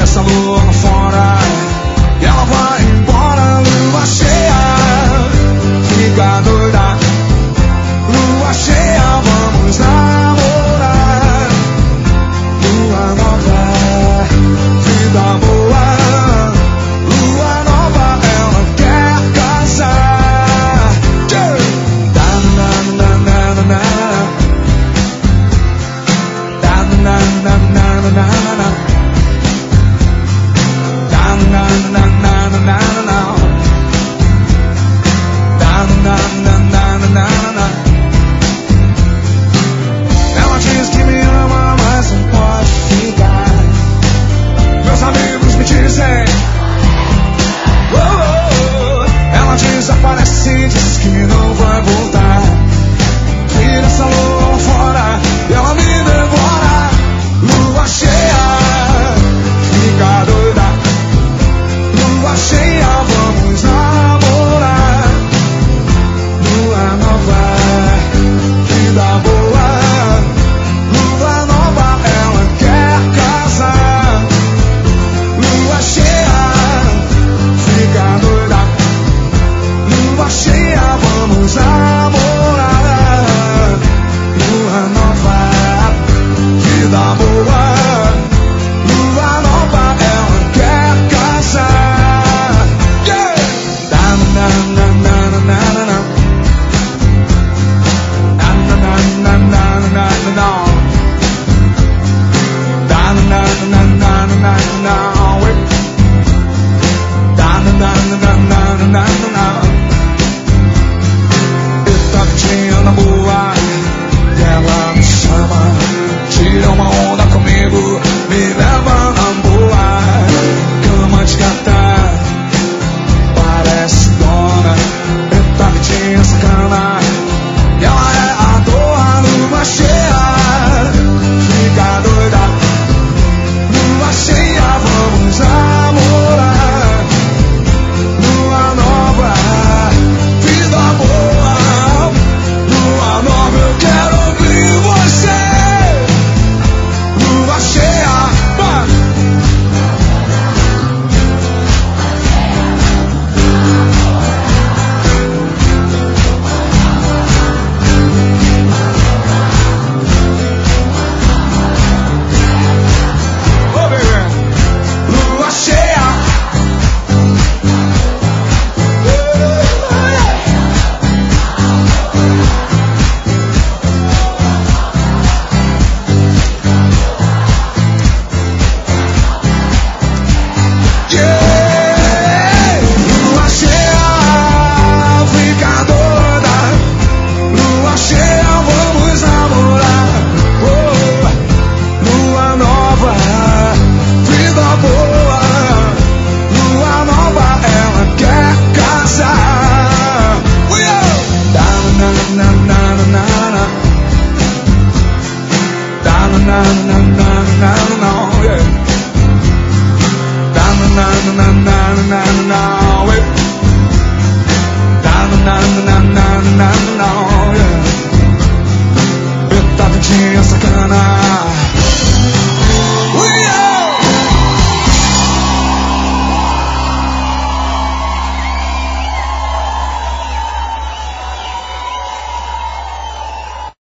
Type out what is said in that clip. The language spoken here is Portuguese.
essa lua lá fora e ela vai embora. Lua cheia, fica doida. Lua cheia, vamos namorar. Lua nova, vida boa. Lua nova, ela quer casar. Da na na na na na. Da na na na na na. Da na na na na na. Da na na na na na. Ela diz que me ama, mas não pode ficar. Meus amigos me dizem. Ela desaparece, diz que não vai voltar. Tira essa lua lá fora e ela me devora. Lua cheia, fica doida. Lua cheia, vamos namorar. Lua nova, vida boa. Lua nova, ela quer casar. Lua cheia, fica doida. Lua cheia, vamos namorar. Lua nova, vida boa. Lua nova, ela quer casar. Yeah! Da na na na na na na. Da na na na na na na. Da na na na na na na. Da na na na na na na. Eita, tinha na boa.